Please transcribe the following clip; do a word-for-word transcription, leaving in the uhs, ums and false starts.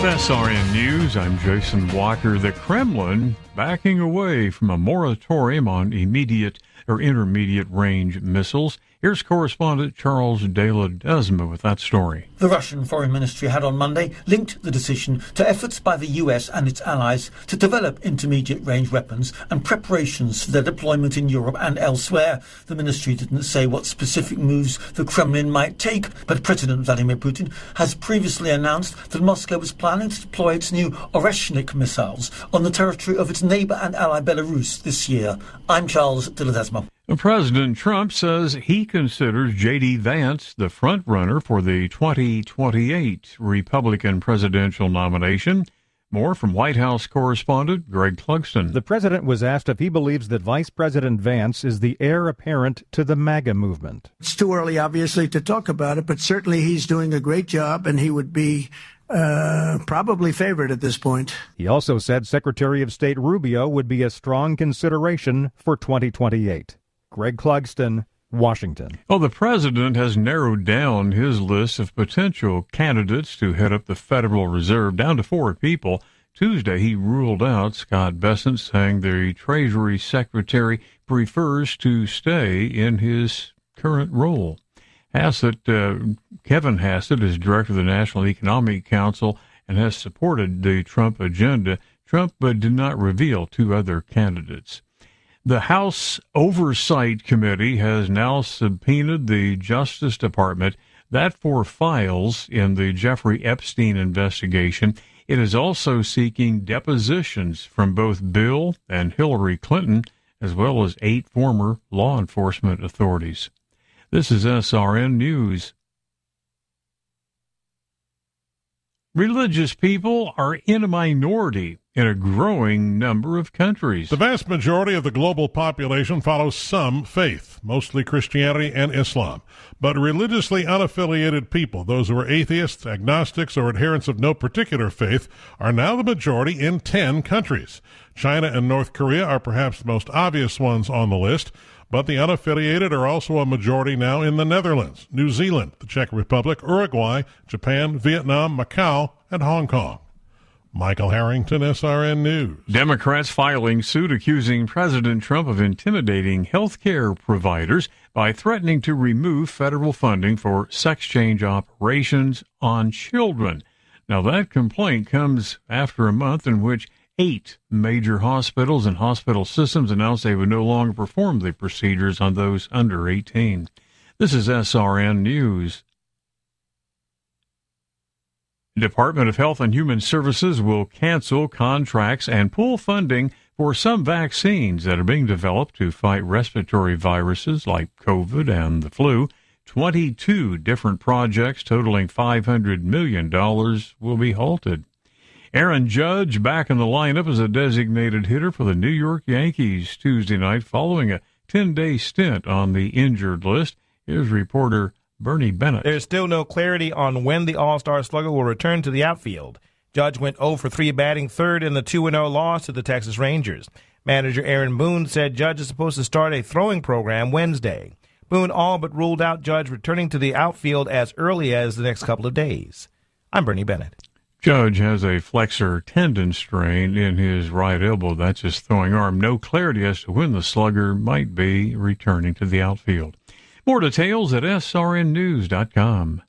S R N News, I'm Jason Walker. The Kremlin backing away from a moratorium on immediate or intermediate range missiles. Here's correspondent Charles De Ledesma with that story. The Russian Foreign Ministry had on Monday linked the decision to efforts by the U S and its allies to develop intermediate-range weapons and preparations for their deployment in Europe and elsewhere. The ministry didn't say what specific moves the Kremlin might take, but President Vladimir Putin has previously announced that Moscow was planning to deploy its new Oreshnik missiles on the territory of its neighbour and ally Belarus this year. I'm Charles De Ledesma. President Trump says he considers J D. Vance the front-runner for the twenty twenty-eight Republican presidential nomination. More from White House correspondent Greg Clugston. The president was asked if he believes that Vice President Vance is the heir apparent to the MAGA movement. It's too early, obviously, to talk about it, but certainly he's doing a great job, and he would be Uh, probably favored at this point. He also said Secretary of State Rubio would be a strong consideration for twenty twenty-eight. Greg Clugston, Washington. Well, the president has narrowed down his list of potential candidates to head up the Federal Reserve down to four people. Tuesday, he ruled out Scott Bessent, saying the Treasury Secretary prefers to stay in his current role. Hassett, uh, Kevin Hassett is director of the National Economic Council and has supported the Trump agenda. Trump uh, did not reveal two other candidates. The House Oversight Committee has now subpoenaed the Justice Department, that for files in the Jeffrey Epstein investigation. It is also seeking depositions from both Bill and Hillary Clinton, as well as eight former law enforcement authorities. This is S R N News. Religious people are in a minority in a growing number of countries. The vast majority of the global population follows some faith, mostly Christianity and Islam. But religiously unaffiliated people, those who are atheists, agnostics, or adherents of no particular faith, are now the majority in ten countries. China and North Korea are perhaps the most obvious ones on the list, but the unaffiliated are also a majority now in the Netherlands, New Zealand, the Czech Republic, Uruguay, Japan, Vietnam, Macau, and Hong Kong. Michael Harrington, S R N News. Democrats filing suit accusing President Trump of intimidating health care providers by threatening to remove federal funding for sex change operations on children. Now, that complaint comes after a month in which eight major hospitals and hospital systems announced they would no longer perform the procedures on those under eighteen. This is S R N News. The Department of Health and Human Services will cancel contracts and pull funding for some vaccines that are being developed to fight respiratory viruses like COVID and the flu. twenty-two different projects totaling five hundred million dollars will be halted. Aaron Judge back in the lineup as a designated hitter for the New York Yankees Tuesday night following a ten-day stint on the injured list. Here's reporter Bernie Bennett. There's still no clarity on when the All-Star slugger will return to the outfield. Judge went oh for three batting third in the two and oh loss to the Texas Rangers. Manager Aaron Boone said Judge is supposed to start a throwing program Wednesday. Boone all but ruled out Judge returning to the outfield as early as the next couple of days. I'm Bernie Bennett. Judge has a flexor tendon strain in his right elbow. That's his throwing arm. No clarity as to when the slugger might be returning to the outfield. More details at S R N news dot com.